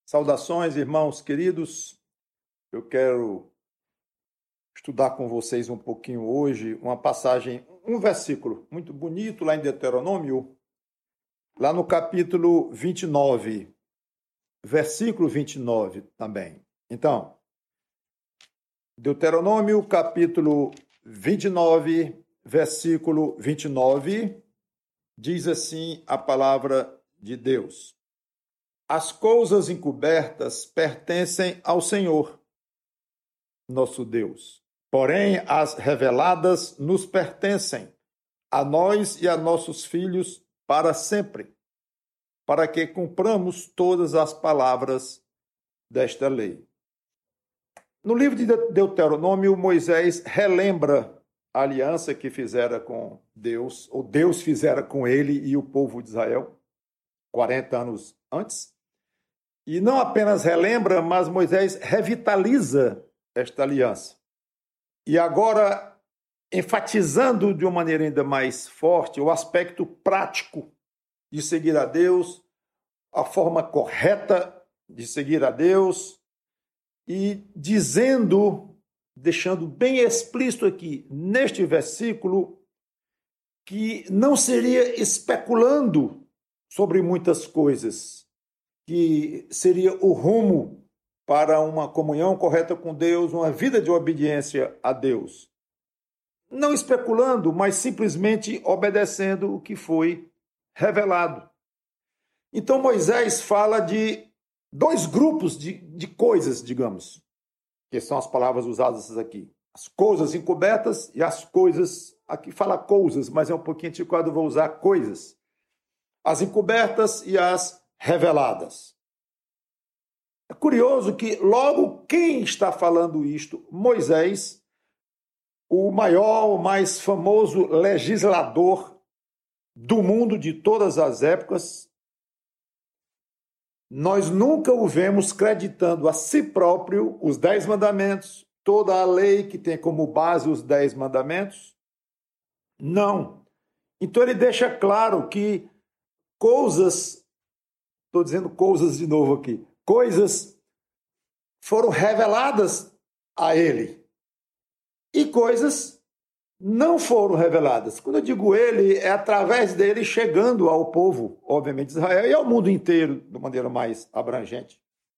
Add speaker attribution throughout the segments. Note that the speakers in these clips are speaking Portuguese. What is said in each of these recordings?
Speaker 1: Saudações, irmãos queridos. Eu quero estudar com vocês um pouquinho hoje uma passagem, um versículo muito bonito lá em Deuteronômio, lá no capítulo 29, versículo 29 também. Então, Deuteronômio, capítulo 29, versículo 29, diz assim a palavra de Deus: As coisas encobertas pertencem ao Senhor, nosso Deus. Porém, as reveladas nos pertencem, a nós e a nossos filhos para sempre, para que cumpramos todas as palavras desta lei. No livro de Deuteronômio, Moisés relembra a aliança que fizera com Deus, ou Deus fizera com ele e o povo de Israel, 40 anos antes. E não apenas relembra, mas Moisés revitaliza esta aliança. E agora, enfatizando de uma maneira ainda mais forte o aspecto prático de seguir a Deus, a forma correta de seguir a Deus, e dizendo, deixando bem explícito aqui, neste versículo, que não seria especulando sobre muitas coisas, que seria o rumo para uma comunhão correta com Deus, uma vida de obediência a Deus. Não especulando, mas simplesmente obedecendo o que foi revelado. Então Moisés fala de dois grupos de coisas, digamos, que são as palavras usadas aqui. As coisas encobertas e as coisas, aqui fala coisas, mas é um pouquinho antiquado, vou usar coisas. As encobertas e as reveladas. É curioso que logo quem está falando isto, Moisés, o maior, o mais famoso legislador do mundo de todas as épocas, nós nunca o vemos creditando a si próprio os 10 mandamentos, toda a lei que tem como base os 10 mandamentos. Não. Então ele deixa claro que coisas, estou dizendo coisas de novo aqui, coisas foram reveladas a ele e coisas não foram reveladas. Quando eu digo ele, é através dele chegando ao povo, obviamente, de Israel e ao mundo inteiro, de maneira mais abrangente.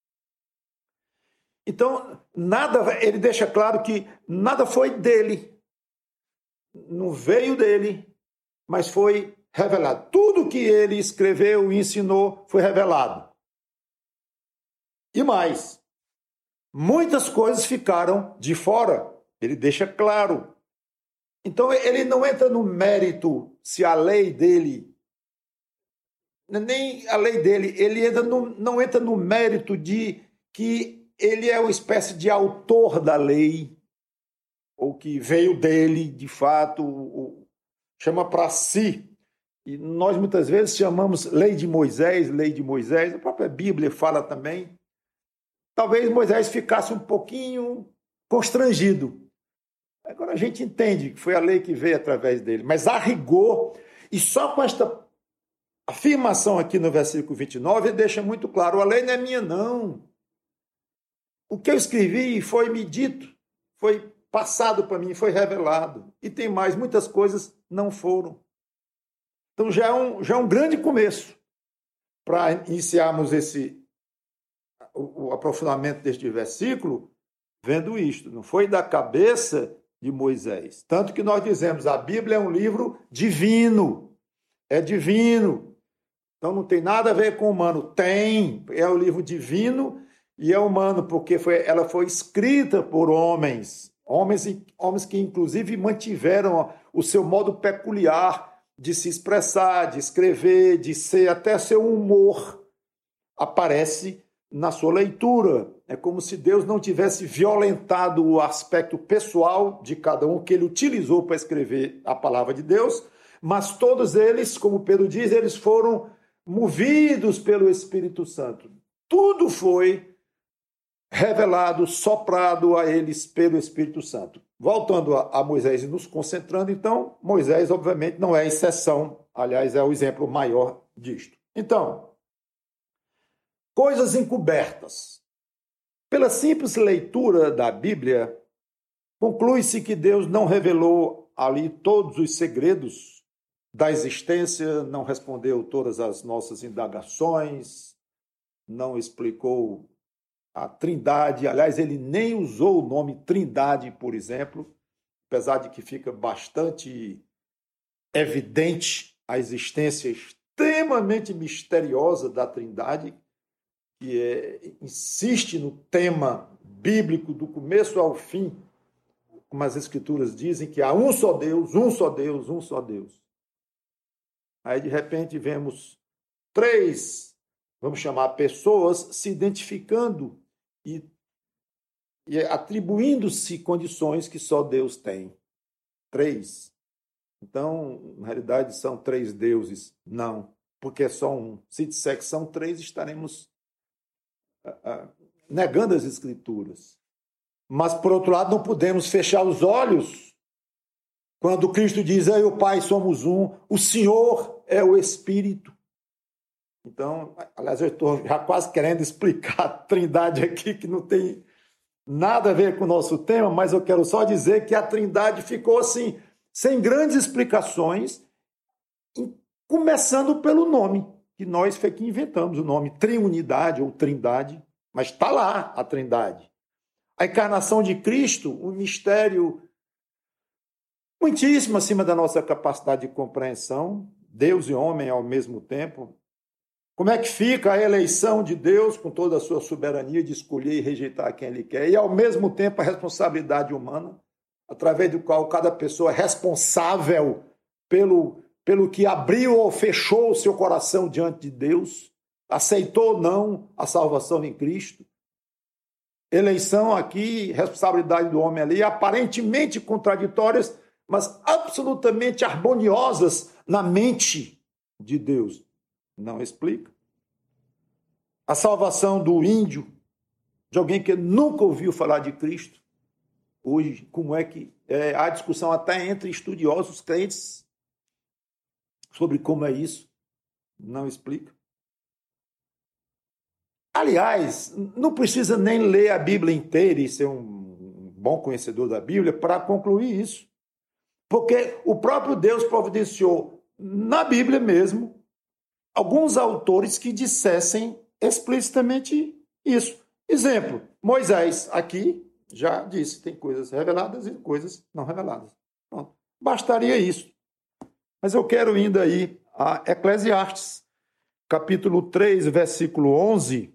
Speaker 1: Então, ele deixa claro que nada foi dele, não veio dele, mas foi revelado. Tudo que ele escreveu e ensinou foi revelado. E mais, muitas coisas ficaram de fora. Ele deixa claro. Então, ele não entra no mérito se a lei dele, nem a lei dele, ele não entra no mérito de que ele é uma espécie de autor da lei, ou que veio dele, de fato, chama para si. E nós muitas vezes chamamos lei de Moisés, a própria Bíblia fala também. Talvez Moisés ficasse um pouquinho constrangido. Agora a gente entende que foi a lei que veio através dele. Mas a rigor, e só com esta afirmação aqui no versículo 29, ele deixa muito claro, a lei não é minha, não. O que eu escrevi foi me dito, foi passado para mim, foi revelado. E tem mais, muitas coisas não foram. Então já é um grande começo para iniciarmos o aprofundamento deste versículo, vendo isto. Não foi da cabeça de Moisés. Tanto que nós dizemos, a Bíblia é um livro divino. É divino. Então não tem nada a ver com o humano. Tem, é um livro divino e é humano, porque ela foi escrita por homens que inclusive mantiveram o seu modo peculiar de se expressar, de escrever, de ser, até seu humor aparece na sua leitura. É como se Deus não tivesse violentado o aspecto pessoal de cada um que ele utilizou para escrever a palavra de Deus, mas todos eles, como Pedro diz, eles foram movidos pelo Espírito Santo. Tudo foi revelado, soprado a eles pelo Espírito Santo. Voltando a Moisés e nos concentrando, então, Moisés, obviamente, não é exceção, aliás, é o exemplo maior disto. Então, Coisas encobertas. Pela simples leitura da Bíblia, conclui-se que Deus não revelou ali todos os segredos da existência, não respondeu todas as nossas indagações, não explicou a Trindade. Aliás, ele nem usou o nome Trindade, por exemplo, apesar de que fica bastante evidente a existência extremamente misteriosa da Trindade, que insiste no tema bíblico do começo ao fim, como as Escrituras dizem, que há um só Deus, um só Deus, um só Deus. Aí, de repente, vemos três, vamos chamar, pessoas se identificando e atribuindo-se condições que só Deus tem. Três. Então, na realidade, são três deuses. Não, porque é só um. Se disser que são três, estaremos negando as Escrituras. Mas, por outro lado, não podemos fechar os olhos quando Cristo diz: eu e o Pai somos um, o Senhor é o Espírito. Então, aliás, eu estou já quase querendo explicar a Trindade aqui, que não tem nada a ver com o nosso tema, mas eu quero só dizer que a Trindade ficou assim, sem grandes explicações, começando pelo nome, que nós foi que inventamos o nome Triunidade ou Trindade, mas está lá a Trindade. A encarnação de Cristo, um mistério muitíssimo acima da nossa capacidade de compreensão, Deus e homem ao mesmo tempo. Como é que fica a eleição de Deus com toda a sua soberania de escolher e rejeitar quem Ele quer, e ao mesmo tempo a responsabilidade humana, através do qual cada pessoa é responsável pelo que abriu ou fechou o seu coração diante de Deus, aceitou ou não a salvação em Cristo. Eleição aqui, responsabilidade do homem ali, aparentemente contraditórias, mas absolutamente harmoniosas na mente de Deus. Não explica. A salvação do índio, de alguém que nunca ouviu falar de Cristo. Hoje, como é que há discussão até entre estudiosos crentes sobre como é isso? Não explica. Aliás, não precisa nem ler a Bíblia inteira e ser um bom conhecedor da Bíblia para concluir isso. Porque o próprio Deus providenciou, na Bíblia mesmo, alguns autores que dissessem explicitamente isso. Exemplo, Moisés, aqui já disse, tem coisas reveladas e coisas não reveladas. Pronto. Bastaria isso. Mas eu quero ainda aí a Eclesiastes, capítulo 3, versículo 11,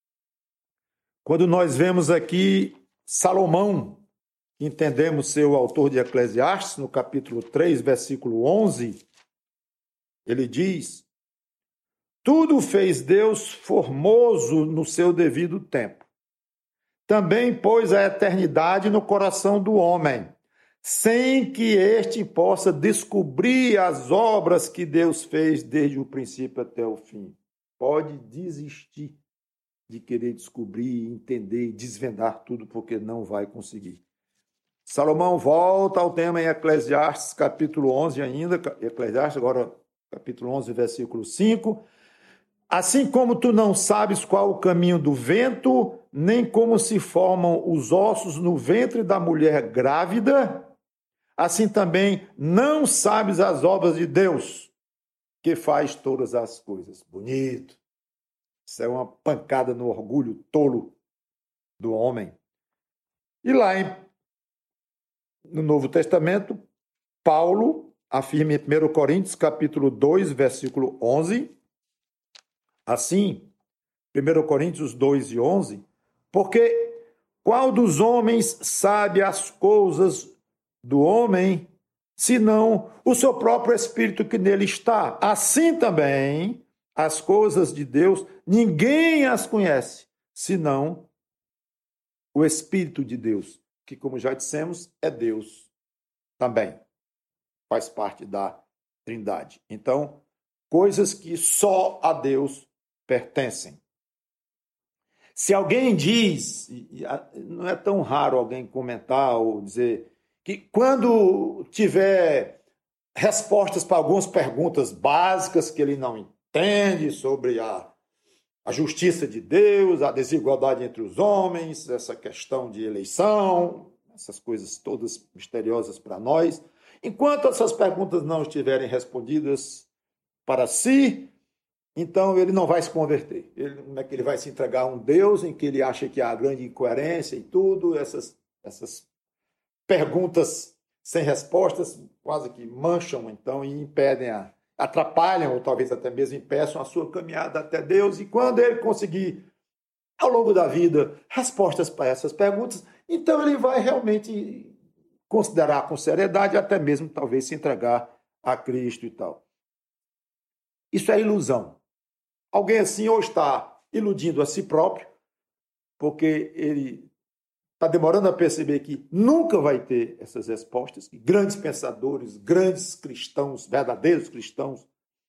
Speaker 1: quando nós vemos aqui Salomão, entendemos ser o autor de Eclesiastes, no capítulo 3, versículo 11, ele diz: tudo fez Deus formoso no seu devido tempo. Também pôs a eternidade no coração do homem, sem que este possa descobrir as obras que Deus fez desde o princípio até o fim. Pode desistir de querer descobrir, entender e desvendar tudo, porque não vai conseguir. Salomão volta ao tema em Eclesiastes, capítulo 11 ainda, Eclesiastes agora, capítulo 11, versículo 5. Assim como tu não sabes qual o caminho do vento, nem como se formam os ossos no ventre da mulher grávida, assim também não sabes as obras de Deus, que faz todas as coisas. Bonito. Isso é uma pancada no orgulho tolo do homem. E lá no Novo Testamento, Paulo afirma em 1 Coríntios, capítulo 2, versículo 11, assim, 1 Coríntios 2 e 11, porque qual dos homens sabe as coisas do homem, senão o seu próprio espírito que nele está? Assim também, as coisas de Deus, ninguém as conhece, senão o Espírito de Deus, que, como já dissemos, é Deus também. Faz parte da Trindade. Então, coisas que só a Deus pertencem. Se alguém diz, não é tão raro alguém comentar ou dizer que quando tiver respostas para algumas perguntas básicas que ele não entende sobre a justiça de Deus, a desigualdade entre os homens, essa questão de eleição, essas coisas todas misteriosas para nós. Enquanto essas perguntas não estiverem respondidas para si, então ele não vai se converter. Como é que ele vai se entregar a um Deus em que ele acha que há grande incoerência e tudo? Essas perguntas sem respostas quase que mancham, então, e impedem, atrapalham, ou talvez até mesmo impeçam a sua caminhada até Deus. E quando ele conseguir, ao longo da vida, respostas para essas perguntas, então ele vai realmente considerar com seriedade, até mesmo talvez se entregar a Cristo e tal. Isso é ilusão. Alguém assim ou está iludindo a si próprio, porque ele está demorando a perceber que nunca vai ter essas respostas, que grandes pensadores, grandes cristãos, verdadeiros cristãos,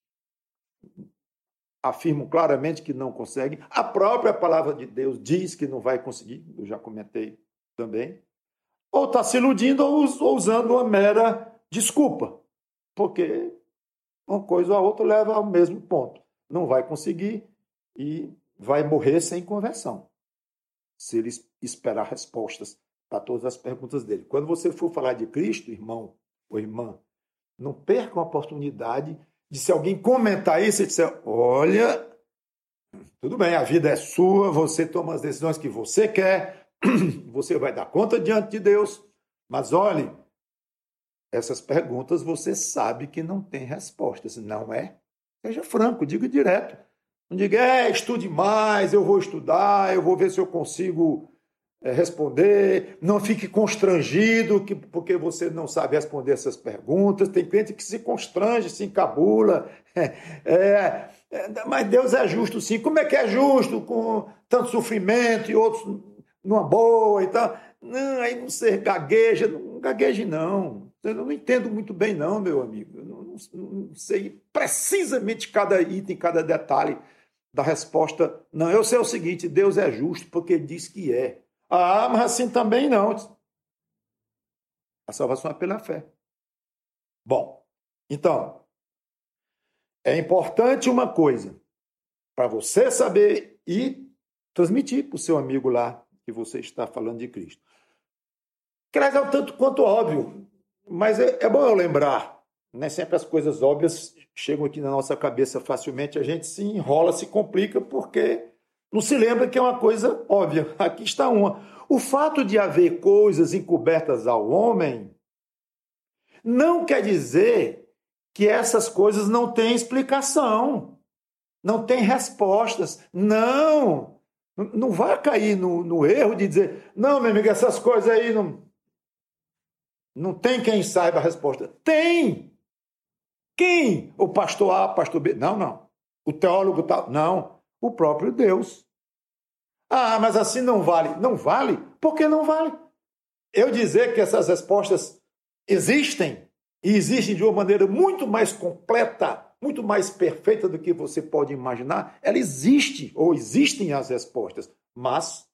Speaker 1: afirmam claramente que não conseguem. A própria palavra de Deus diz que não vai conseguir, eu já comentei também. Ou está se iludindo ou usando uma mera desculpa, porque uma coisa ou a outra leva ao mesmo ponto. Não vai conseguir e vai morrer sem conversão, se ele esperar respostas para todas as perguntas dele. Quando você for falar de Cristo, irmão ou irmã, não perca a oportunidade de, se alguém comentar isso e dizer, olha, tudo bem, a vida é sua, você toma as decisões que você quer, você vai dar conta diante de Deus, mas olhe, essas perguntas você sabe que não tem respostas, não é? Seja franco, diga direto. Não diga, estude mais, eu vou estudar, eu vou ver se eu consigo responder. Não fique constrangido porque você não sabe responder essas perguntas. Tem crente que se constrange, se encabula. Mas Deus é justo, sim. Como é que é justo com tanto sofrimento e outros numa boa e tal? Não, aí você gagueja. Não gagueje, não. Eu não entendo muito bem, não, meu amigo. Eu não sei precisamente cada item, cada detalhe da resposta. Não, eu sei o seguinte, Deus é justo porque ele diz que é. Ah, mas assim também não. A salvação é pela fé. Bom, então, é importante uma coisa, para você saber e transmitir para o seu amigo lá que você está falando de Cristo. Que é um tanto quanto óbvio, mas é bom eu lembrar, nem sempre as coisas óbvias chegam aqui na nossa cabeça facilmente, a gente se enrola, se complica, porque não se lembra que é uma coisa óbvia. Aqui está uma. O fato de haver coisas encobertas ao homem não quer dizer que essas coisas não têm explicação, não têm respostas. Não vai cair no erro de dizer, não, meu amigo, essas coisas aí não tem quem saiba a resposta. Tem! Quem? O pastor A, pastor B? Não. O teólogo tal? Não. O próprio Deus. Ah, mas assim não vale. Não vale? Por que não vale? Eu dizer que essas respostas existem, e existem de uma maneira muito mais completa, muito mais perfeita do que você pode imaginar, ela existe, ou existem as respostas, mas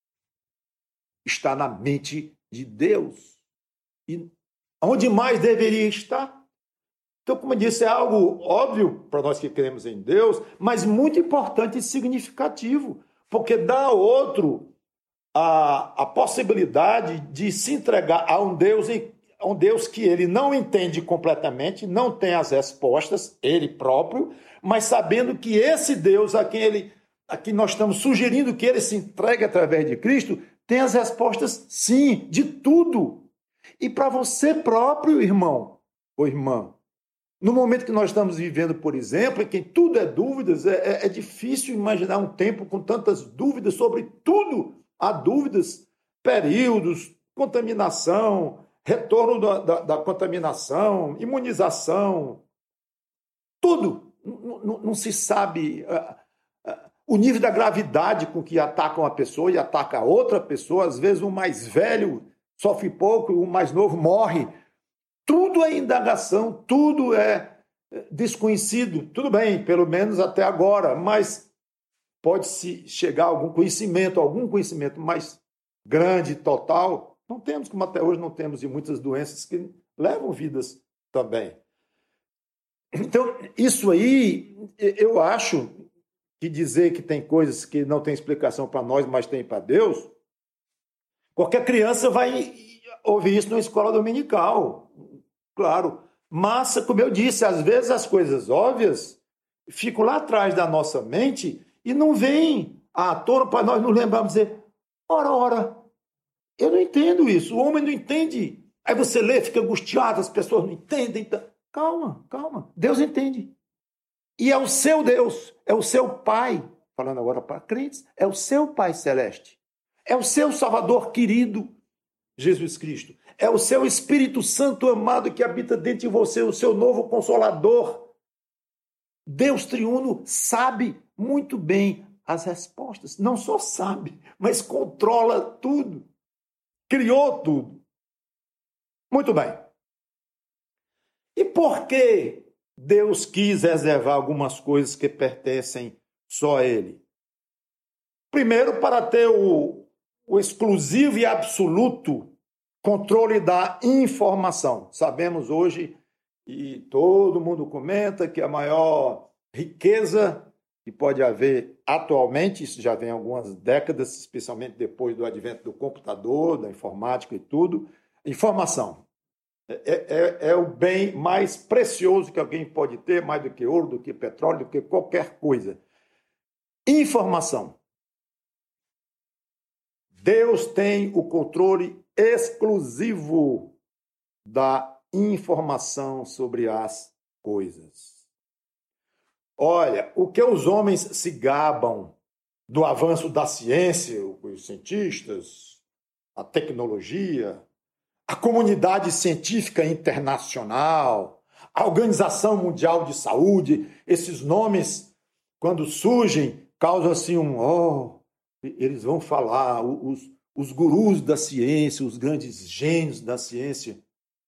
Speaker 1: está na mente de Deus. E onde mais deveria estar? Então, como eu disse, é algo óbvio para nós que cremos em Deus, mas muito importante e significativo, porque dá ao outro a possibilidade de se entregar a um Deus que ele não entende completamente, não tem as respostas, ele próprio, mas sabendo que esse Deus a quem nós estamos sugerindo que ele se entregue através de Cristo, tem as respostas, sim, de tudo. E para você próprio, irmão ou irmã, no momento que nós estamos vivendo, por exemplo, em que tudo é dúvidas, é difícil imaginar um tempo com tantas dúvidas sobre tudo. Há dúvidas, períodos, contaminação, retorno da contaminação, imunização, tudo. Não se sabe o nível da gravidade com que atacam a pessoa e ataca a outra pessoa. Às vezes o mais velho sofre pouco, o mais novo morre. Tudo é indagação, tudo é desconhecido. Tudo bem, pelo menos até agora, mas pode-se chegar a algum conhecimento mais grande, total. Não temos, como até hoje não temos, e muitas doenças que levam vidas também. Então, isso aí, eu acho que dizer que tem coisas que não tem explicação para nós, mas tem para Deus, qualquer criança vai ouvir isso numa escola dominical, claro. Mas, como eu disse, às vezes as coisas óbvias ficam lá atrás da nossa mente e não vêm à tona para nós nos lembrarmos de dizer, ora, eu não entendo isso, o homem não entende. Aí você lê, fica angustiado, as pessoas não entendem. Calma, Deus entende. E é o seu Deus, é o seu Pai, falando agora para crentes, é o seu Pai Celeste, é o seu Salvador querido, Jesus Cristo, é o seu Espírito Santo amado que habita dentro de você, o seu novo Consolador. Deus triuno sabe muito bem as respostas, não só sabe, mas controla tudo, criou tudo. Muito bem. E por que Deus quis reservar algumas coisas que pertencem só a Ele? Primeiro, para ter o exclusivo e absoluto controle da informação. Sabemos hoje, e todo mundo comenta, que a maior riqueza que pode haver atualmente, isso já vem há algumas décadas, especialmente depois do advento do computador, da informática e tudo, informação. É o bem mais precioso que alguém pode ter, mais do que ouro, do que petróleo, do que qualquer coisa. Informação. Deus tem o controle exclusivo da informação sobre as coisas. Olha, o que os homens se gabam do avanço da ciência, os cientistas, a tecnologia, a comunidade científica internacional, a Organização Mundial de Saúde, esses nomes, quando surgem, causam assim eles vão falar, os gurus da ciência, os grandes gênios da ciência,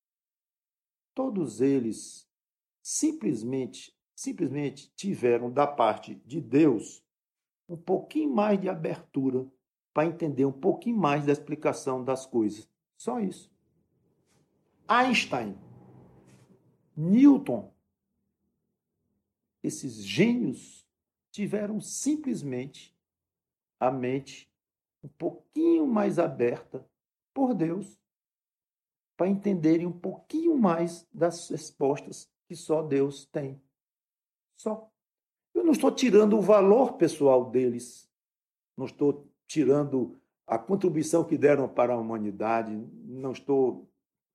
Speaker 1: todos eles simplesmente tiveram da parte de Deus um pouquinho mais de abertura para entender um pouquinho mais da explicação das coisas. Só isso. Einstein, Newton, esses gênios tiveram simplesmente a mente um pouquinho mais aberta por Deus para entenderem um pouquinho mais das respostas que só Deus tem. Só. Eu não estou tirando o valor pessoal deles, não estou tirando a contribuição que deram para a humanidade, não estou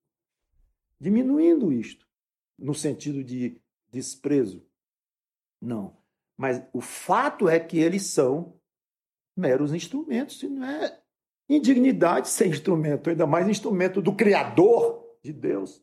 Speaker 1: diminuindo isto, no sentido de desprezo. Não. Mas o fato é que eles são meros instrumentos, e não é indignidade ser instrumento, ainda mais instrumento do Criador de Deus.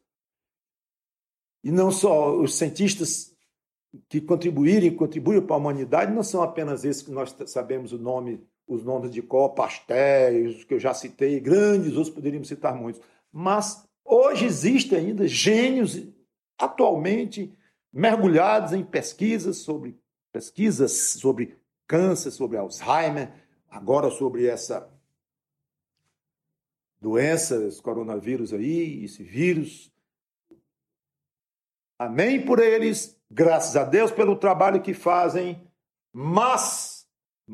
Speaker 1: E não só os cientistas que contribuem para a humanidade, não são apenas esses que nós sabemos os nomes de cor, Pasteur, que eu já citei, grandes, outros poderíamos citar muitos. Mas hoje existem ainda gênios, atualmente, mergulhados em pesquisas sobre câncer, sobre Alzheimer, agora sobre essa doença, esse coronavírus aí, esse vírus. Amém por eles, graças a Deus pelo trabalho que fazem, mas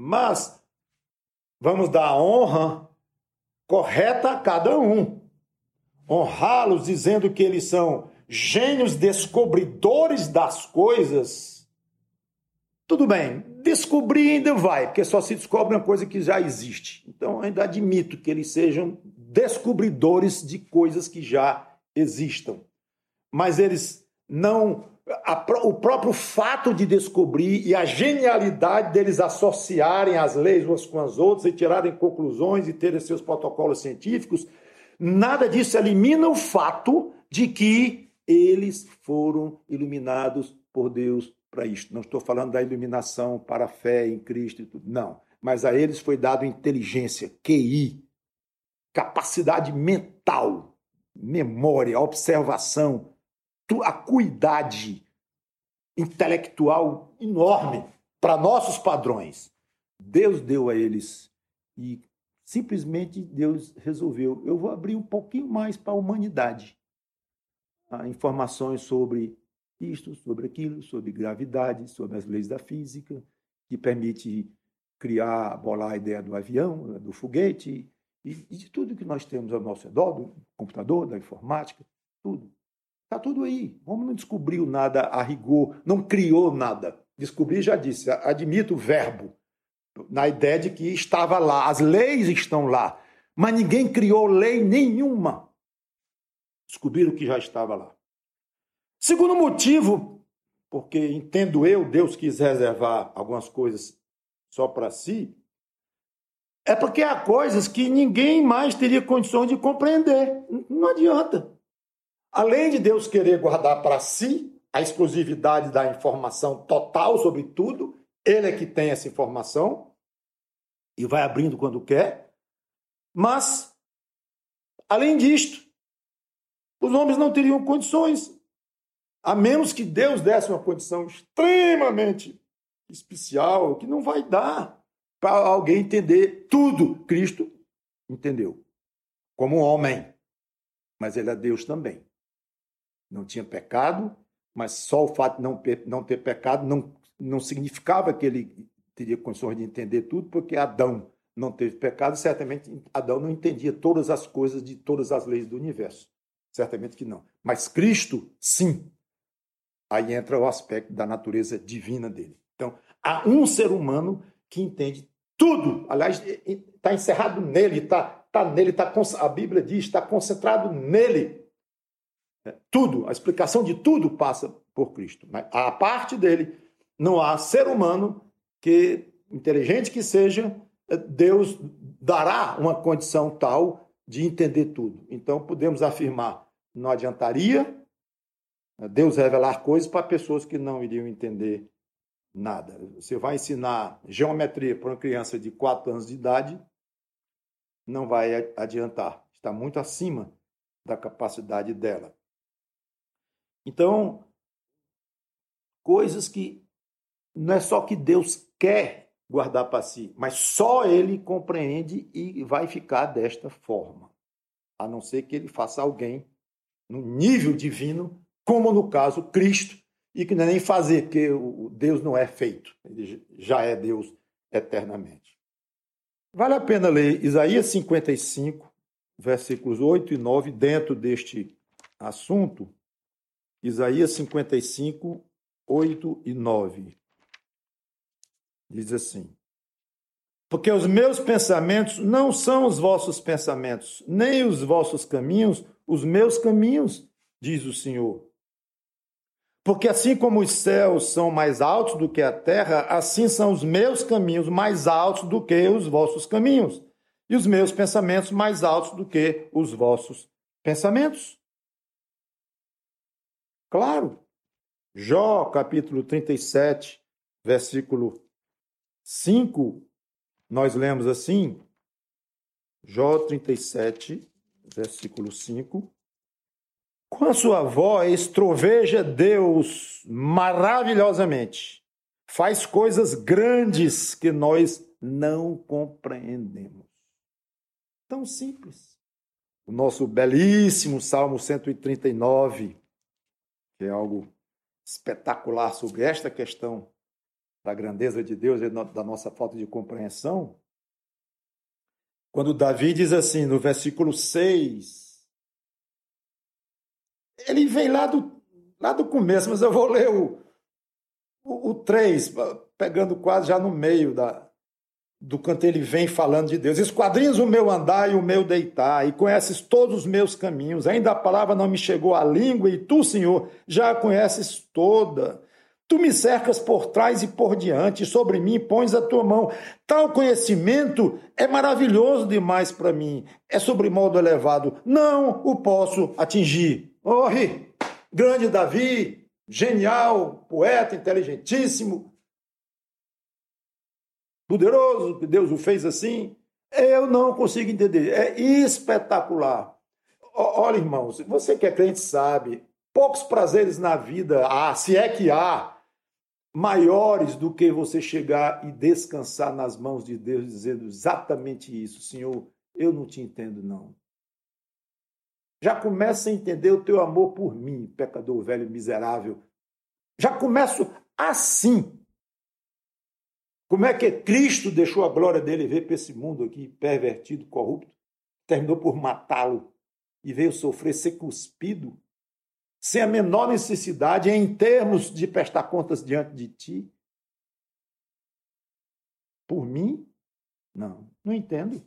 Speaker 1: vamos dar a honra correta a cada um. Honrá-los dizendo que eles são gênios descobridores das coisas. Tudo bem, descobrir ainda vai, porque só se descobre uma coisa que já existe. Então, ainda admito que eles sejam descobridores de coisas que já existam. Mas eles não... O próprio fato de descobrir e a genialidade deles associarem as leis umas com as outras e tirarem conclusões e terem seus protocolos científicos, nada disso elimina o fato de que eles foram iluminados por Deus para isto. Não estou falando da iluminação para a fé em Cristo e tudo, não. Mas a eles foi dado inteligência, QI, capacidade mental, memória, observação, acuidade intelectual enorme para nossos padrões. Deus deu a eles e simplesmente Deus resolveu, eu vou abrir um pouquinho mais para a humanidade. Informações sobre isto, sobre aquilo, sobre gravidade, sobre as leis da física, que permite criar, bolar a ideia do avião, do foguete e de tudo que nós temos ao nosso redor, do computador, da informática, tudo. Está tudo aí. O homem não descobriu nada a rigor, não criou nada. Descobrir, já disse, admito o verbo, na ideia de que estava lá, as leis estão lá, mas ninguém criou lei nenhuma. Descobriram que já estava lá. Segundo motivo, porque entendo eu, Deus quis reservar algumas coisas só para si, é porque há coisas que ninguém mais teria condições de compreender. Não adianta. Além de Deus querer guardar para si a exclusividade da informação total sobre tudo, ele é que tem essa informação e vai abrindo quando quer. Mas, além disto, os homens não teriam condições, a menos que Deus desse uma condição extremamente especial, que não vai dar para alguém entender tudo. Cristo entendeu, como homem, mas ele é Deus também. Não tinha pecado, mas só o fato de não ter pecado não significava que ele teria condições de entender tudo, porque Adão não teve pecado, certamente Adão não entendia todas as coisas de todas as leis do universo. Certamente que não. Mas Cristo, sim. Aí entra o aspecto da natureza divina dele. Então, há um ser humano que entende tudo. Aliás, está encerrado nele, a Bíblia diz, está concentrado nele. Tudo, a explicação de tudo passa por Cristo. Mas, à parte dele, não há ser humano que, inteligente que seja, Deus dará uma condição tal de entender tudo. Então, podemos afirmar, não adiantaria Deus revelar coisas para pessoas que não iriam entender nada. Você vai ensinar geometria para uma criança de 4 anos de idade, não vai adiantar. Está muito acima da capacidade dela. Então, coisas que não é só que Deus quer guardar para si, mas só ele compreende e vai ficar desta forma. A não ser que ele faça alguém no nível divino, como no caso Cristo, e que não é nem fazer, porque o Deus não é feito, ele já é Deus eternamente. Vale a pena ler Isaías 55, versículos 8 e 9, dentro deste assunto. Isaías 55, 8 e 9. Diz assim: porque os meus pensamentos não são os vossos pensamentos, nem os vossos caminhos, os meus caminhos, diz o Senhor. Porque assim como os céus são mais altos do que a terra, assim são os meus caminhos mais altos do que os vossos caminhos, e os meus pensamentos mais altos do que os vossos pensamentos. Claro. Jó, capítulo 37, versículo 5, nós lemos assim, Jó 37, versículo 5, com a sua voz troveja Deus maravilhosamente, faz coisas grandes que nós não compreendemos. Tão simples. O nosso belíssimo Salmo 139, que é algo espetacular sobre esta questão da grandeza de Deus e da nossa falta de compreensão, quando Davi diz assim, no versículo 6, ele vem lá do começo, mas eu vou ler o 3, pegando quase já no meio do canto, ele vem falando de Deus. Esquadrinhas o meu andar e o meu deitar, e conheces todos os meus caminhos. Ainda a palavra não me chegou à língua, e tu, Senhor, já a conheces toda. Tu me cercas por trás e por diante, e sobre mim pões a tua mão. Tal conhecimento é maravilhoso demais para mim, é sobremodo elevado, não o posso atingir. Grande Davi, genial, poeta, inteligentíssimo, poderoso, que Deus o fez assim. Eu não consigo entender, é espetacular. Olha, irmãos, você que é crente sabe, poucos prazeres na vida há, se é que há, maiores do que você chegar e descansar nas mãos de Deus, dizendo exatamente isso. Senhor, eu não te entendo, não. Já começa a entender o teu amor por mim, pecador velho miserável. Já começo assim. Como é que Cristo deixou a glória dele vir para esse mundo aqui, pervertido, corrupto, terminou por matá-lo e veio sofrer, ser cuspido, sem a menor necessidade em termos de prestar contas diante de ti? Por mim? Não, não entendo.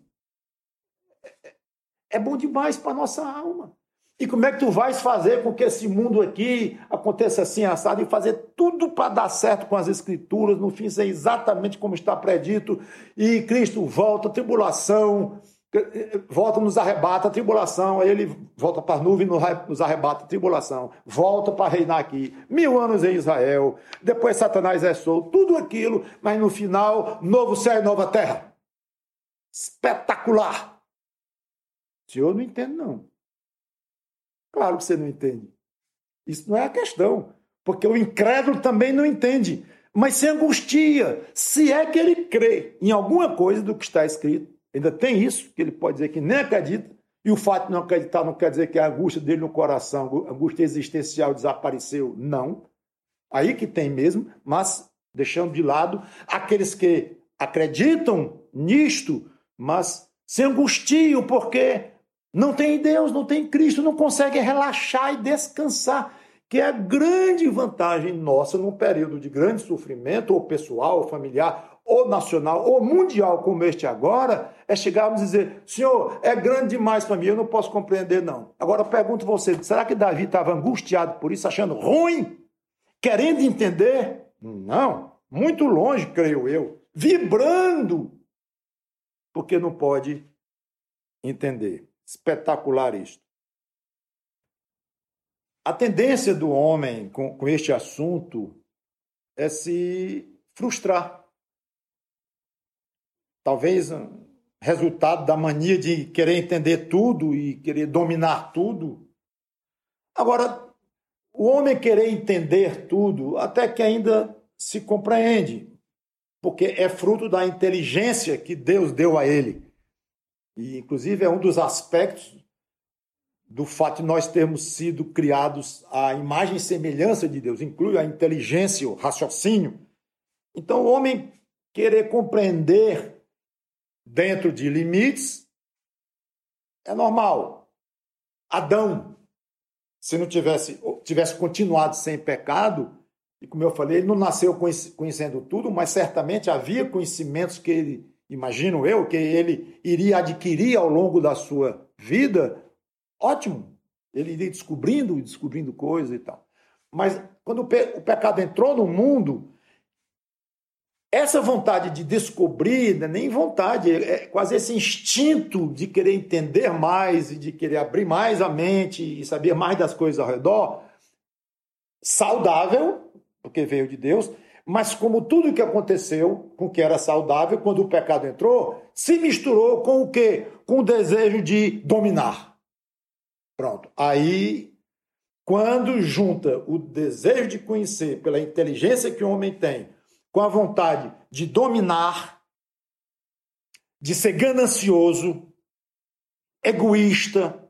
Speaker 1: É bom demais para a nossa alma. E como é que tu vais fazer com que esse mundo aqui aconteça assim, assado, e fazer tudo para dar certo com as Escrituras, no fim ser exatamente como está predito, e Cristo volta, tribulação, volta, nos arrebata, tribulação, aí ele volta para as nuvens, nos arrebata, tribulação, volta para reinar aqui, 1000 anos em Israel, depois Satanás é solto, tudo aquilo, mas no final, novo céu e nova terra. Espetacular! O senhor não entende, não. Claro que você não entende. Isso não é a questão, porque o incrédulo também não entende, mas se angustia, se é que ele crê em alguma coisa do que está escrito. Ainda tem isso, que ele pode dizer que nem acredita, e o fato de não acreditar não quer dizer que a angústia dele no coração, a angústia existencial desapareceu, não. Aí que tem mesmo, mas deixando de lado aqueles que acreditam nisto, mas se angustiam porque não tem Deus, não tem Cristo, não conseguem relaxar e descansar, que é a grande vantagem nossa num período de grande sofrimento, ou pessoal, ou familiar, ou nacional, ou mundial como este agora, é chegarmos e dizer, Senhor, é grande demais para mim, eu não posso compreender não. Agora eu pergunto a você, será que Davi estava angustiado por isso, achando ruim, querendo entender? Não, muito longe, creio eu, vibrando, porque não pode entender. Espetacular isto. A tendência do homem com este assunto é se frustrar. Talvez resultado da mania de querer entender tudo e querer dominar tudo. Agora, o homem querer entender tudo até que ainda se compreende, porque é fruto da inteligência que Deus deu a ele. E, inclusive, é um dos aspectos do fato de nós termos sido criados à imagem e semelhança de Deus, inclui a inteligência, o raciocínio. Então, o homem querer compreender dentro de limites é normal. Adão, se não tivesse continuado sem pecado, e como eu falei, ele não nasceu conhecendo tudo, mas certamente havia conhecimentos que ele, imagino eu, que ele iria adquirir ao longo da sua vida. Ótimo, ele iria descobrindo coisas e tal. Mas quando o pecado entrou no mundo, essa vontade de descobrir, não é nem vontade, é quase esse instinto de querer entender mais e de querer abrir mais a mente e saber mais das coisas ao redor, saudável, porque veio de Deus, mas como tudo que aconteceu com o que era saudável, quando o pecado entrou, se misturou com o quê? Com o desejo de dominar. Pronto. Aí, quando junta o desejo de conhecer pela inteligência que o homem tem, com a vontade de dominar, de ser ganancioso, egoísta,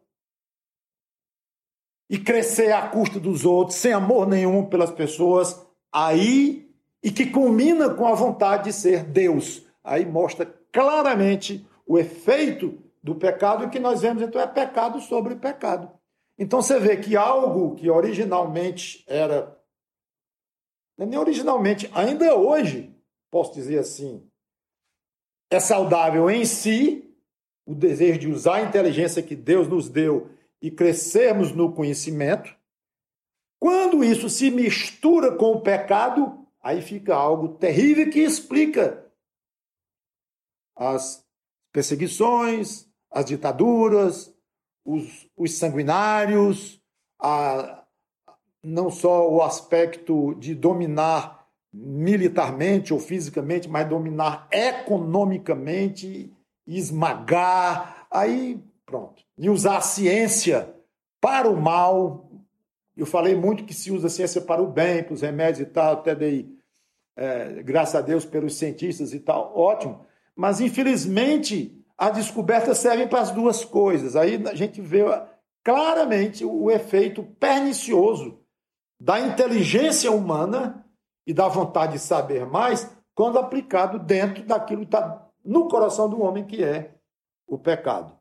Speaker 1: e crescer à custa dos outros, sem amor nenhum pelas pessoas, aí, e que culmina com a vontade de ser Deus. Aí mostra claramente o efeito do pecado, e que nós vemos, então, é pecado sobre pecado. Então você vê que algo que originalmente era, nem originalmente, ainda hoje, posso dizer assim, é saudável em si, o desejo de usar a inteligência que Deus nos deu e crescermos no conhecimento. Quando isso se mistura com o pecado, aí fica algo terrível que explica as perseguições, as ditaduras, os sanguinários, não só o aspecto de dominar militarmente ou fisicamente, mas dominar economicamente, esmagar, aí pronto. E usar a ciência para o mal. Eu falei muito que se usa a ciência para o bem, para os remédios e tal, até dei graças a Deus pelos cientistas e tal, ótimo. Mas, infelizmente, as descobertas servem para as duas coisas. Aí a gente vê claramente o efeito pernicioso da inteligência humana e da vontade de saber mais quando aplicado dentro daquilo que está no coração do homem, que é o pecado.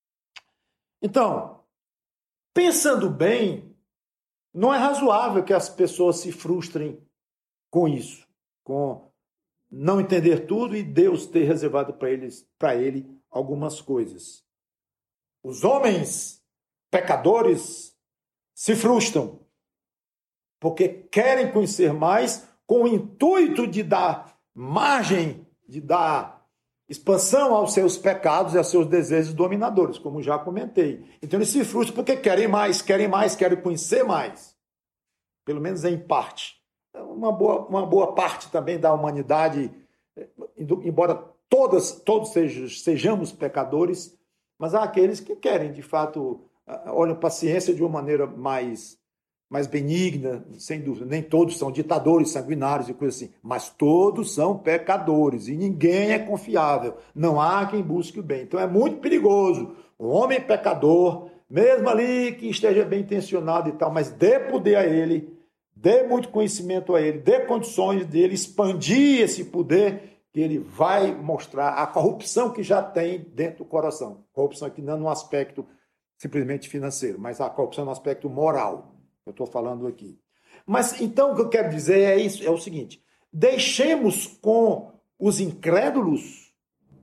Speaker 1: Então, pensando bem, não é razoável que as pessoas se frustrem com isso, com não entender tudo e Deus ter reservado para ele algumas coisas. Os homens pecadores se frustram porque querem conhecer mais com o intuito de dar margem, de dar expansão aos seus pecados e aos seus desejos dominadores, como já comentei. Então eles se frustram porque querem mais, querem conhecer mais. Pelo menos em parte. Uma boa parte também da humanidade, embora todos sejamos pecadores, mas há aqueles que querem, de fato, olham para a ciência de uma maneira mais benigna, sem dúvida. Nem todos são ditadores sanguinários e coisas assim, mas todos são pecadores e ninguém é confiável. Não há quem busque o bem. Então é muito perigoso. Um homem pecador, mesmo ali que esteja bem intencionado e tal, mas dê poder a ele, dê muito conhecimento a ele, dê condições dele expandir esse poder, que ele vai mostrar a corrupção que já tem dentro do coração. Corrupção aqui não no aspecto simplesmente financeiro, mas a corrupção no aspecto moral. Eu estou falando aqui. Mas então o que eu quero dizer é isso, é o seguinte: deixemos com os incrédulos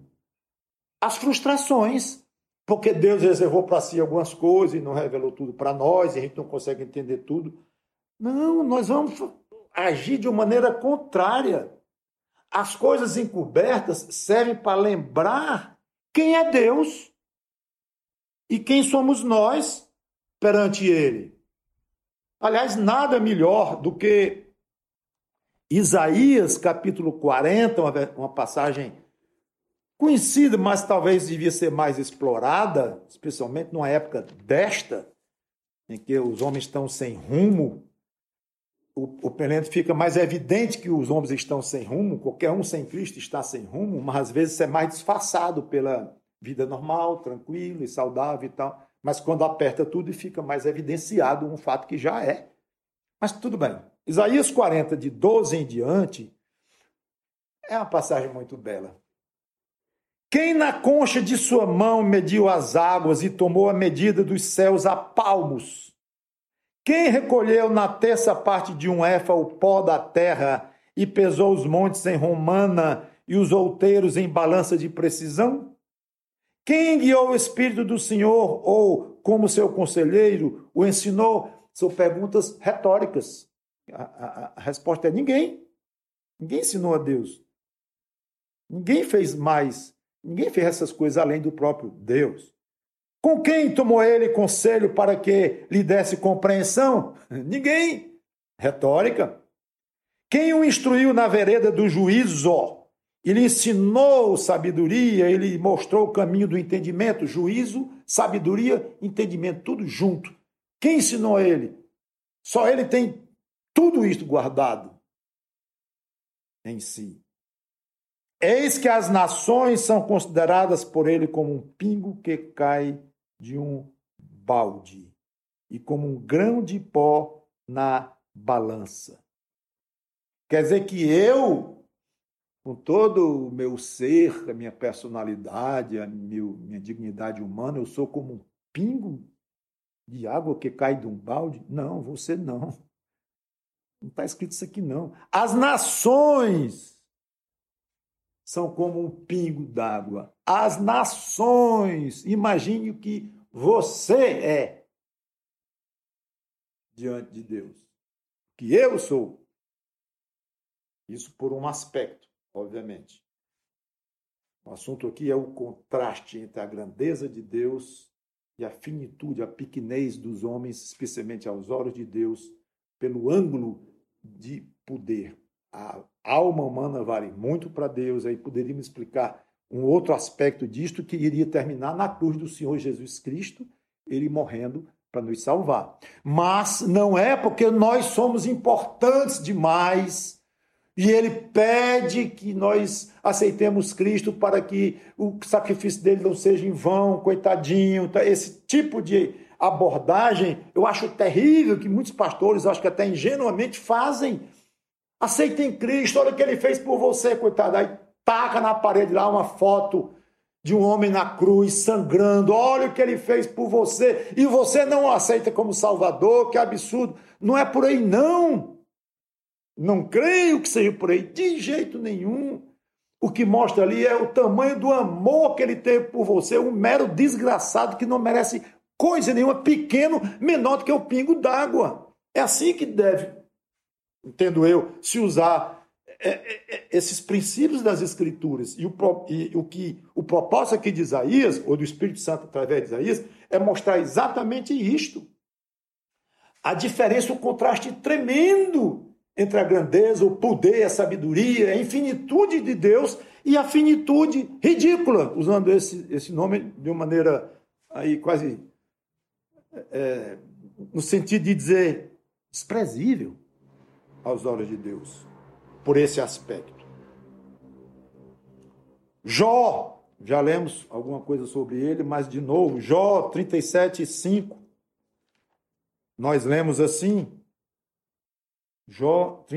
Speaker 1: as frustrações, porque Deus reservou para si algumas coisas e não revelou tudo para nós, e a gente não consegue entender tudo. Não, nós vamos agir de uma maneira contrária. As coisas encobertas servem para lembrar quem é Deus e quem somos nós perante Ele. Aliás, nada melhor do que Isaías, capítulo 40, uma passagem conhecida, mas talvez devia ser mais explorada, especialmente numa época desta, em que os homens estão sem rumo. O pensamento fica mais evidente que os homens estão sem rumo, qualquer um sem Cristo está sem rumo, mas às vezes é mais disfarçado pela vida normal, tranquila e saudável e tal. Mas quando aperta tudo, fica mais evidenciado um fato que já é. Mas tudo bem. Isaías 40, de 12 em diante, é uma passagem muito bela. Quem na concha de sua mão mediu as águas e tomou a medida dos céus a palmos? Quem recolheu na terça parte de um éfa o pó da terra e pesou os montes em romana e os outeiros em balança de precisão? Quem guiou o Espírito do Senhor ou, como seu conselheiro, o ensinou? São perguntas retóricas. A resposta é ninguém. Ninguém ensinou a Deus. Ninguém fez mais. Ninguém fez essas coisas além do próprio Deus. Com quem tomou ele conselho para que lhe desse compreensão? Ninguém. Retórica. Quem o instruiu na vereda do juízo? Ele ensinou sabedoria, ele mostrou o caminho do entendimento, juízo, sabedoria, entendimento, tudo junto. Quem ensinou a ele? Só ele tem tudo isto guardado em si. Eis que as nações são consideradas por ele como um pingo que cai de um balde e como um grão de pó na balança. Quer dizer que eu, com todo o meu ser, a minha personalidade, a minha dignidade humana, eu sou como um pingo de água que cai de um balde? Não, você não. Não está escrito isso aqui, não. As nações são como um pingo d'água. As nações, imagine o que você é diante de Deus. O que eu sou. Isso por um aspecto, obviamente. O assunto aqui é o contraste entre a grandeza de Deus e a finitude, a pequenez dos homens, especialmente aos olhos de Deus, pelo ângulo de poder. A alma humana vale muito para Deus. Aí poderíamos explicar um outro aspecto disto, que iria terminar na cruz do Senhor Jesus Cristo, ele morrendo para nos salvar. Mas não é porque nós somos importantes demais e ele pede que nós aceitemos Cristo para que o sacrifício dele não seja em vão, coitadinho. Esse tipo de abordagem eu acho terrível, que muitos pastores, acho que até ingenuamente, fazem Aceita em Cristo, olha o que ele fez por você, coitado. Aí taca na parede lá uma foto de um homem na cruz, sangrando. Olha o que ele fez por você. E você não o aceita como Salvador, que absurdo. Não é por aí, não. Não creio que seja por aí, de jeito nenhum. O que mostra ali é o tamanho do amor que ele teve por você, um mero desgraçado que não merece coisa nenhuma, pequeno, menor do que o pingo d'água. É assim que deve, entendo eu, se usar esses princípios das Escrituras. E o propósito aqui de Isaías, ou do Espírito Santo através de Isaías, é mostrar exatamente isto. A diferença, o contraste tremendo entre a grandeza, o poder, a sabedoria, a infinitude de Deus e a finitude ridícula, usando esse nome de uma maneira aí quase no sentido de dizer desprezível aos olhos de Deus, por esse aspecto. Jó, já lemos alguma coisa sobre ele, mas de novo, Jó 37:5, nós lemos assim, Jó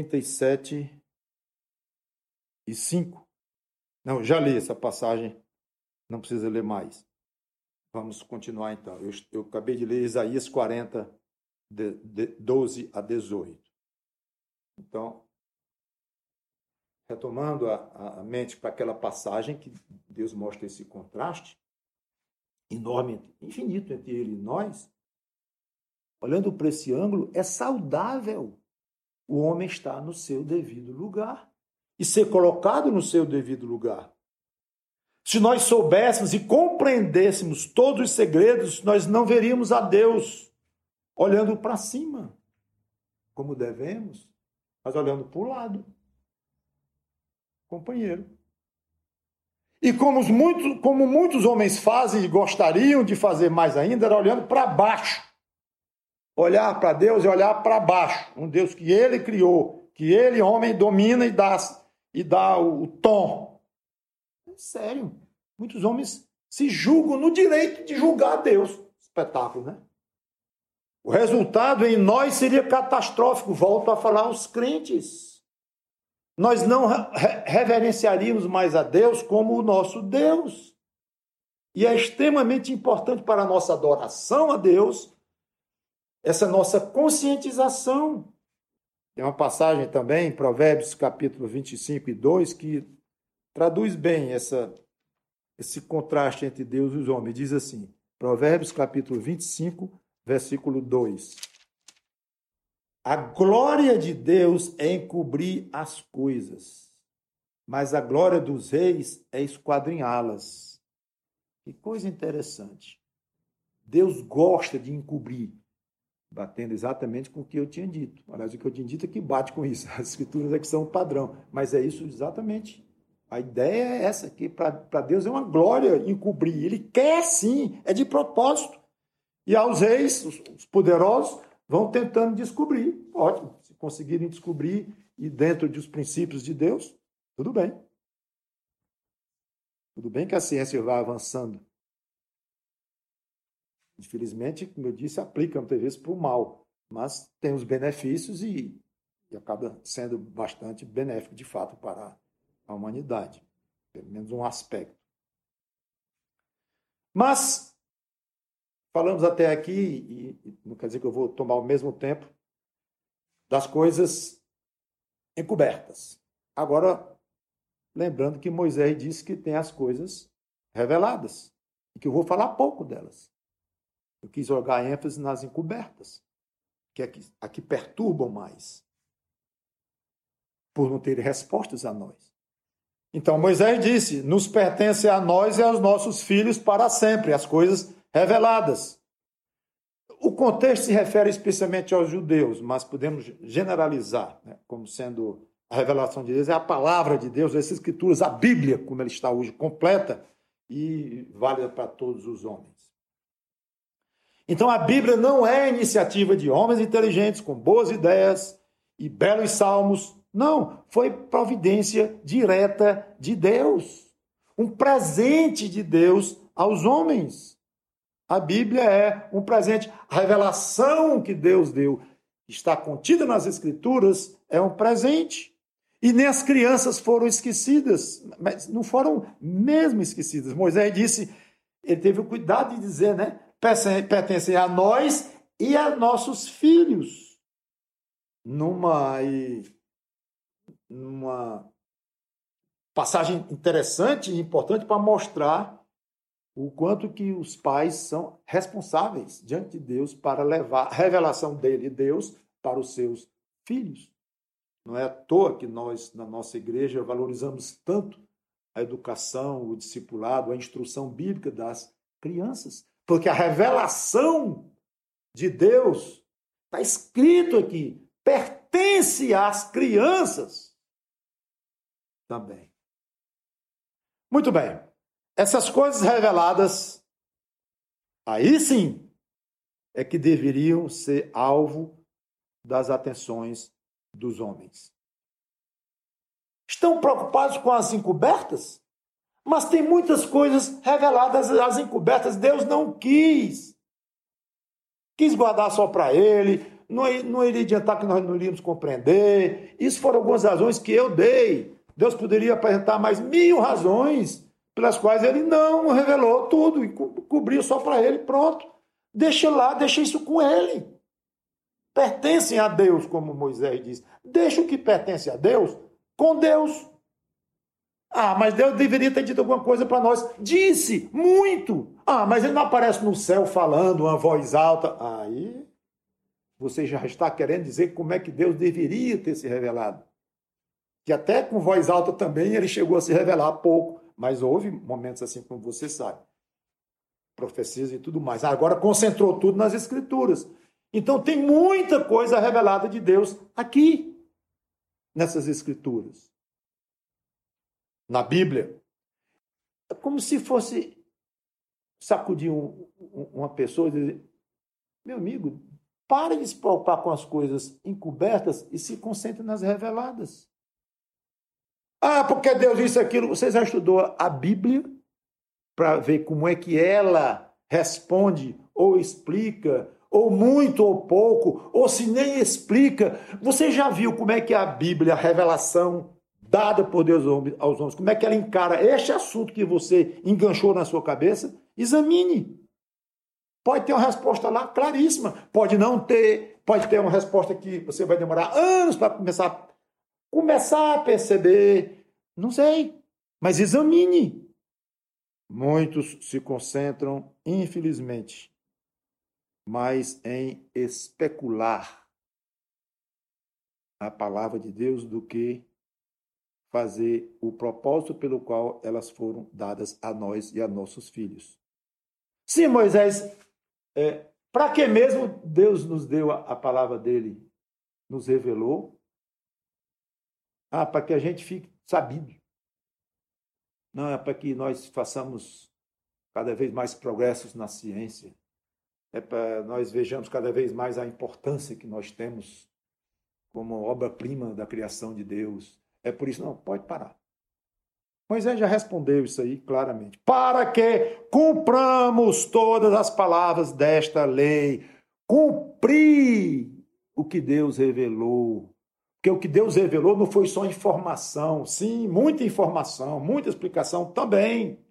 Speaker 1: 37:5. Não, já li essa passagem, não precisa ler mais. Vamos continuar então. Eu acabei de ler Isaías 40, 12 a 18. Então, retomando a mente para aquela passagem que Deus mostra esse contraste enorme, infinito entre ele e nós, olhando para esse ângulo, é saudável o homem estar no seu devido lugar e ser colocado no seu devido lugar. Se nós soubéssemos e compreendêssemos todos os segredos, nós não veríamos a Deus olhando para cima, como devemos, mas olhando para o lado. Companheiro. E como muitos homens fazem e gostariam de fazer mais ainda, era olhando para baixo. Olhar para Deus e olhar para baixo. Um Deus que ele criou, que ele, homem, domina e dá o tom. É sério. Muitos homens se julgam no direito de julgar Deus. Espetáculo, né? O resultado em nós seria catastrófico. Volto a falar aos crentes. Nós não reverenciaríamos mais a Deus como o nosso Deus. E é extremamente importante para a nossa adoração a Deus essa nossa conscientização. Tem uma passagem também, em Provérbios capítulo 25:2, que traduz bem esse contraste entre Deus e os homens. Diz assim, Provérbios capítulo 25, versículo 2. A glória de Deus é encobrir as coisas, mas a glória dos reis é esquadrinhá-las. Que coisa interessante. Deus gosta de encobrir, batendo exatamente com o que eu tinha dito. Aliás, o que eu tinha dito é que bate com isso. As escrituras é que são o padrão. Mas é isso exatamente. A ideia é essa, que para Deus é uma glória encobrir. Ele quer sim, é de propósito. E aos reis, os poderosos, vão tentando descobrir. Ótimo, se conseguirem descobrir e dentro dos princípios de Deus, tudo bem. Tudo bem que a ciência vai avançando. Infelizmente, como eu disse, aplica muitas vezes para o mal, mas tem os benefícios e acaba sendo bastante benéfico, de fato, para a humanidade. Pelo menos um aspecto. Mas, falamos até aqui, e não quer dizer que eu vou tomar o mesmo tempo, das coisas encobertas. Agora, lembrando que Moisés disse que tem as coisas reveladas, e que eu vou falar pouco delas. Eu quis jogar ênfase nas encobertas, que é a que perturbam mais, por não terem respostas a nós. Então, Moisés disse, nos pertence a nós e aos nossos filhos para sempre, as coisas reveladas. O contexto se refere especialmente aos judeus, mas podemos generalizar, né, como sendo a revelação de Deus, é a palavra de Deus, as escrituras, a Bíblia, como ela está hoje, completa e válida para todos os homens. Então, a Bíblia não é iniciativa de homens inteligentes, com boas ideias e belos salmos. Não, foi providência direta de Deus. Um presente de Deus aos homens. A Bíblia é um presente. A revelação que Deus deu, está contida nas Escrituras, é um presente. E nem as crianças foram esquecidas, mas não foram mesmo esquecidas. Moisés disse, ele teve o cuidado de dizer, né? Pertencem a nós e a nossos filhos. Numa passagem interessante e importante para mostrar o quanto que os pais são responsáveis diante de Deus para levar a revelação dele, Deus, para os seus filhos. Não é à toa que nós, na nossa igreja, valorizamos tanto a educação, o discipulado, a instrução bíblica das crianças. Porque a revelação de Deus, está escrito aqui, pertence às crianças também. Muito bem. Essas coisas reveladas, aí sim, é que deveriam ser alvo das atenções dos homens. Estão preocupados com as encobertas? Mas tem muitas coisas reveladas, as encobertas, Deus não quis. Quis guardar só para ele, não iria adiantar que nós não iríamos compreender. Isso foram algumas razões que eu dei. Deus poderia apresentar mais 1000 razões pelas quais ele não revelou tudo e cobriu só para ele, pronto. Deixa lá, deixa isso com ele. Pertencem a Deus, como Moisés diz. Deixa o que pertence a Deus com Deus. Ah, mas Deus deveria ter dito alguma coisa para nós. Disse, muito. Ah, mas ele não aparece no céu falando uma voz alta. Aí você já está querendo dizer como é que Deus deveria ter se revelado. Que até com voz alta também ele chegou a se revelar pouco. Mas houve momentos assim, como você sabe. Profecias e tudo mais. Agora concentrou tudo nas Escrituras. Então tem muita coisa revelada de Deus aqui, nessas Escrituras. Na Bíblia. É como se fosse sacudir uma pessoa e dizer, meu amigo, pare de se preocupar com as coisas encobertas e se concentre nas reveladas. Ah, porque Deus disse aquilo. Você já estudou a Bíblia para ver como é que ela responde ou explica, ou muito ou pouco, ou se nem explica? Você já viu como é que a Bíblia, a revelação dada por Deus aos homens, como é que ela encara este assunto que você enganchou na sua cabeça? Examine. Pode ter uma resposta lá claríssima, pode não ter, pode ter uma resposta que você vai demorar anos para começar a perceber, não sei, mas examine. Muitos se concentram, infelizmente, mais em especular a palavra de Deus do que fazer o propósito pelo qual elas foram dadas a nós e a nossos filhos. Sim, Moisés, para que mesmo Deus nos deu a palavra dele, nos revelou? Para que a gente fique sabido. Não, é para que nós façamos cada vez mais progressos na ciência. É para nós vejamos cada vez mais a importância que nós temos como obra-prima da criação de Deus. É por isso, não, pode parar. Moisés já respondeu isso aí claramente. Para que cumpramos todas as palavras desta lei, cumprir o que Deus revelou. Porque o que Deus revelou não foi só informação. Sim, muita informação, muita explicação também.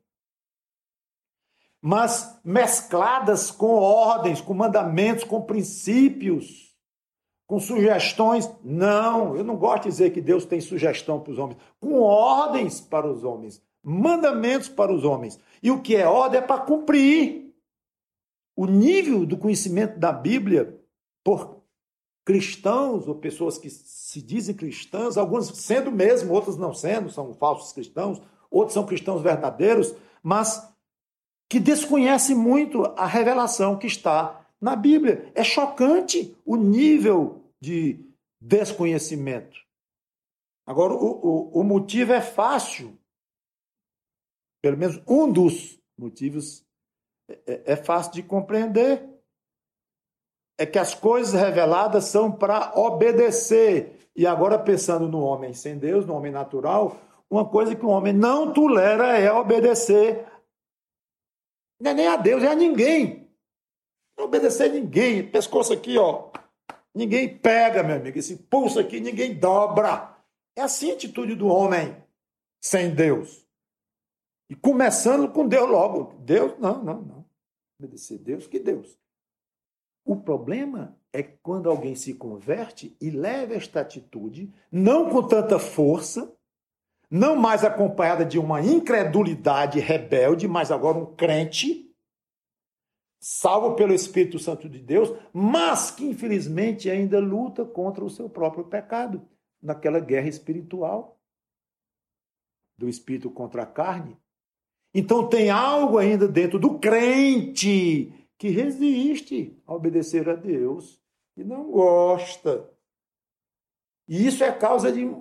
Speaker 1: Mas mescladas com ordens, com mandamentos, com princípios, com sugestões. Não, eu não gosto de dizer que Deus tem sugestão para os homens. Com ordens para os homens, mandamentos para os homens. E o que é ordem é para cumprir. O nível do conhecimento da Bíblia por cristãos ou pessoas que se dizem cristãs, alguns sendo mesmo, outros não sendo, são falsos cristãos, outros são cristãos verdadeiros, mas que desconhecem muito a revelação que está na Bíblia. É chocante o nível de desconhecimento. Agora, o motivo é fácil. Pelo menos um dos motivos é fácil de compreender. É que as coisas reveladas são para obedecer. E agora, pensando no homem sem Deus, no homem natural, uma coisa que o homem não tolera é obedecer. Não é nem a Deus, é a ninguém. Não obedecer a ninguém. Pescoço aqui, ó. Ninguém pega, meu amigo. Esse pulso aqui, ninguém dobra. É assim a atitude do homem sem Deus. E começando com Deus logo. Deus, não. Obedecer Deus, que Deus. O problema é quando alguém se converte e leva esta atitude, não com tanta força, não mais acompanhada de uma incredulidade rebelde, mas agora um crente, salvo pelo Espírito Santo de Deus, mas que infelizmente ainda luta contra o seu próprio pecado, naquela guerra espiritual do espírito contra a carne. Então tem algo ainda dentro do crente que resiste a obedecer a Deus e não gosta. E isso é causa de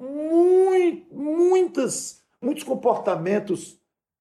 Speaker 1: muitos comportamentos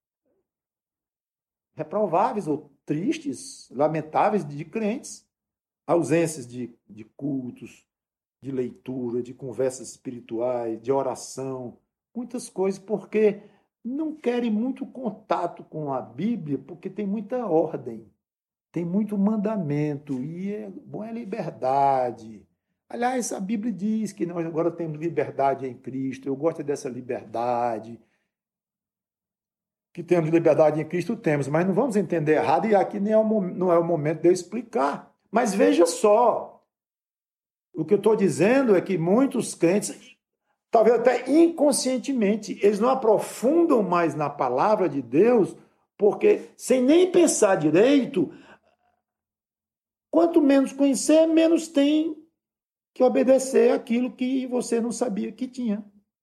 Speaker 1: reprováveis ou tristes, lamentáveis de crentes. Ausências de cultos, de leitura, de conversas espirituais, de oração, muitas coisas, porque não querem muito contato com a Bíblia, porque tem muita ordem. Tem muito mandamento e é bom é liberdade. Aliás, a Bíblia diz que nós agora temos liberdade em Cristo. Eu gosto dessa liberdade. Que temos liberdade em Cristo, temos, mas não vamos entender errado e aqui não é o momento de eu explicar. Mas veja só, o que eu estou dizendo é que muitos crentes, talvez até inconscientemente, eles não aprofundam mais na palavra de Deus, porque sem nem pensar direito, quanto menos conhecer, menos tem que obedecer aquilo que você não sabia que tinha.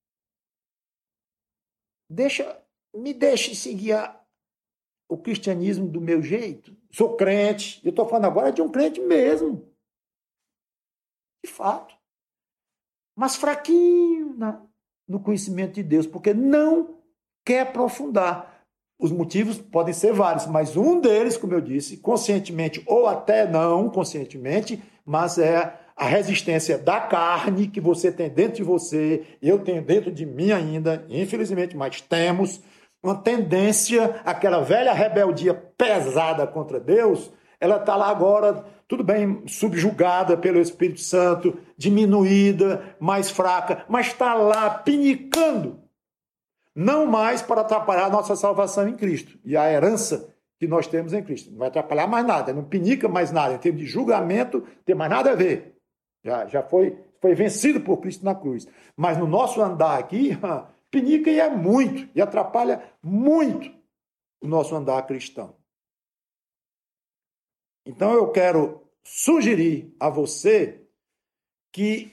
Speaker 1: Me deixe seguir o cristianismo do meu jeito. Sou crente. Eu estou falando agora de um crente mesmo. De fato. Mas fraquinho no conhecimento de Deus, porque não quer aprofundar. Os motivos podem ser vários, mas um deles, como eu disse, conscientemente ou até não conscientemente, mas é a resistência da carne que você tem dentro de você, eu tenho dentro de mim ainda, infelizmente, mas temos uma tendência, aquela velha rebeldia pesada contra Deus, ela está lá agora, tudo bem, subjugada pelo Espírito Santo, diminuída, mais fraca, mas está lá pinicando. Não mais para atrapalhar a nossa salvação em Cristo e a herança que nós temos em Cristo. Não vai atrapalhar mais nada, não pinica mais nada. Em termos de julgamento, não tem mais nada a ver. Já foi vencido por Cristo na cruz. Mas no nosso andar aqui, pinica e é muito, e atrapalha muito o nosso andar cristão. Então eu quero sugerir a você que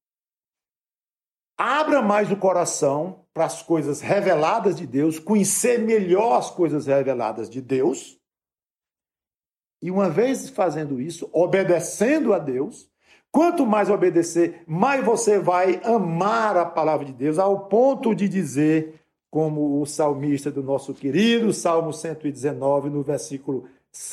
Speaker 1: abra mais o coração para as coisas reveladas de Deus, conhecer melhor as coisas reveladas de Deus. E uma vez fazendo isso, obedecendo a Deus, quanto mais obedecer, mais você vai amar a palavra de Deus, ao ponto de dizer, como o salmista do nosso querido Salmo 119, no versículo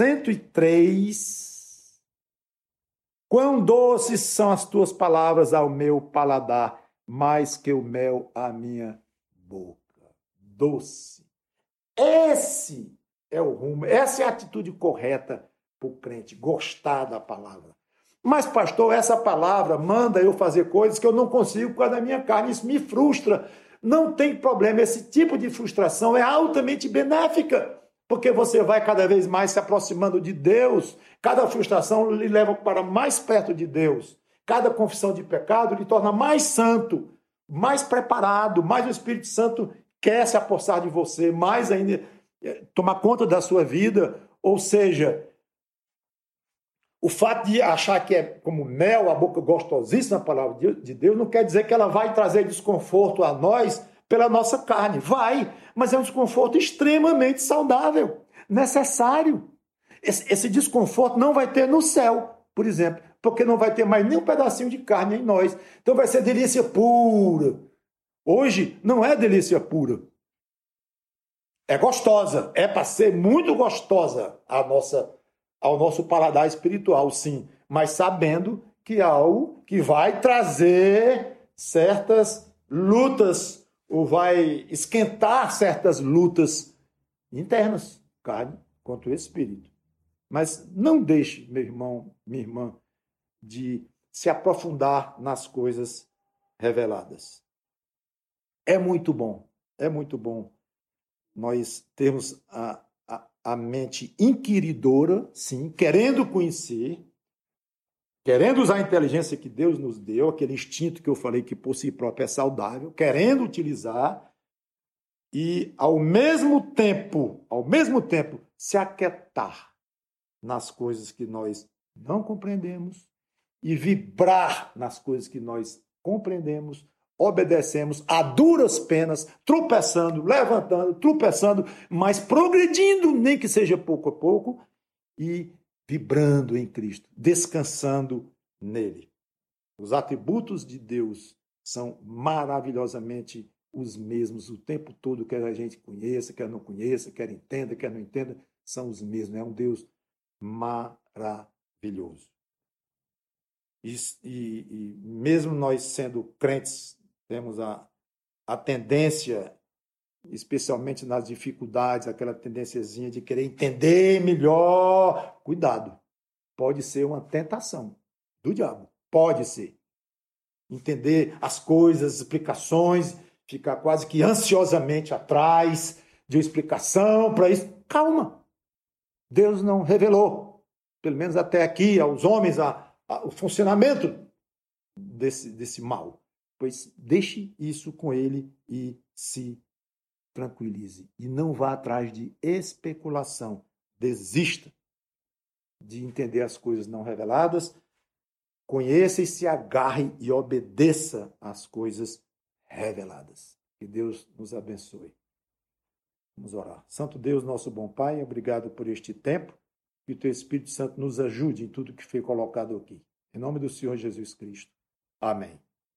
Speaker 1: 103, quão doces são as tuas palavras ao meu paladar, mais que o mel à minha boca. Doce. Esse é o rumo, essa é a atitude correta para o crente, gostar da palavra. Mas, pastor, essa palavra manda eu fazer coisas que eu não consigo por causa da minha carne, isso me frustra. Não tem problema, esse tipo de frustração é altamente benéfica, porque você vai cada vez mais se aproximando de Deus, cada frustração lhe leva para mais perto de Deus. Cada confissão de pecado lhe torna mais santo, mais preparado, mais o Espírito Santo quer se apossar de você, mais ainda tomar conta da sua vida. Ou seja, o fato de achar que é como mel, a boca gostosíssima, a palavra de Deus, não quer dizer que ela vai trazer desconforto a nós pela nossa carne. Vai, mas é um desconforto extremamente saudável, necessário. Esse desconforto não vai ter no céu, por exemplo, porque não vai ter mais nem um pedacinho de carne em nós. Então vai ser delícia pura. Hoje não é delícia pura. É gostosa. É para ser muito gostosa ao nosso paladar espiritual, sim. Mas sabendo que é algo que vai trazer certas lutas, ou vai esquentar certas lutas internas, carne contra o espírito. Mas não deixe, meu irmão, minha irmã, de se aprofundar nas coisas reveladas. É muito bom nós termos a mente inquiridora, sim, querendo conhecer, querendo usar a inteligência que Deus nos deu, aquele instinto que eu falei que por si próprio é saudável, querendo utilizar e ao mesmo tempo, se aquietar nas coisas que nós não compreendemos e vibrar nas coisas que nós compreendemos, obedecemos a duras penas, tropeçando, levantando, tropeçando, mas progredindo, nem que seja pouco a pouco, e vibrando em Cristo, descansando nele. Os atributos de Deus são maravilhosamente os mesmos o tempo todo, quer a gente conheça, quer não conheça, quer entenda, quer não entenda, são os mesmos. É um Deus maravilhoso. E mesmo nós sendo crentes, temos a tendência, especialmente nas dificuldades, aquela tendênciazinha de querer entender melhor. Cuidado, pode ser uma tentação do diabo, pode ser. Entender as coisas, as explicações, ficar quase que ansiosamente atrás de uma explicação para isso. Calma, Deus não revelou, pelo menos até aqui, aos homens, o funcionamento desse mal. Pois deixe isso com ele e se tranquilize. E não vá atrás de especulação. Desista de entender as coisas não reveladas. Conheça e se agarre e obedeça às coisas reveladas. Que Deus nos abençoe. Vamos orar. Santo Deus, nosso bom Pai, obrigado por este tempo. Que o Teu Espírito Santo nos ajude em tudo que foi colocado aqui. Em nome do Senhor Jesus Cristo. Amém.